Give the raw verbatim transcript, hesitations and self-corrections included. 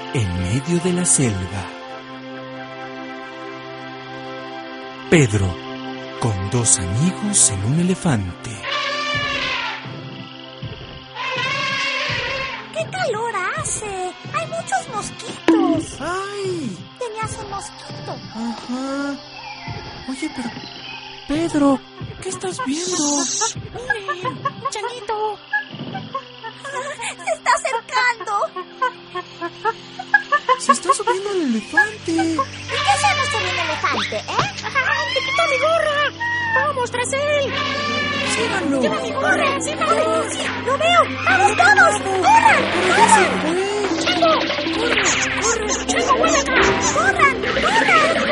en medio de la selva. Pedro, con dos amigos en un elefante. ¡Qué calor hace! ¡Hay muchos mosquitos! ¡Ay! Tenías un mosquito. Ajá. Oye, pero... Pedro, ¿qué estás viendo? ¡Miren! ¡Changuito! ¡Se está acercando! Se está subiendo el elefante. ¿Y qué hacemos con un elefante, eh? ¡Ay, te quitó mi gorra! ¡Vamos tras él! Síganlo. ¡Lleva mi gorra! ¡Síganlo! ¡Sí, lo veo! ¡Vamos todos! ¡Corran! ¡Corran! ¡Chango! ¡Corre! ¡Corre! ¡Chango, vuelve acá! ¡Corran! ¡Corran!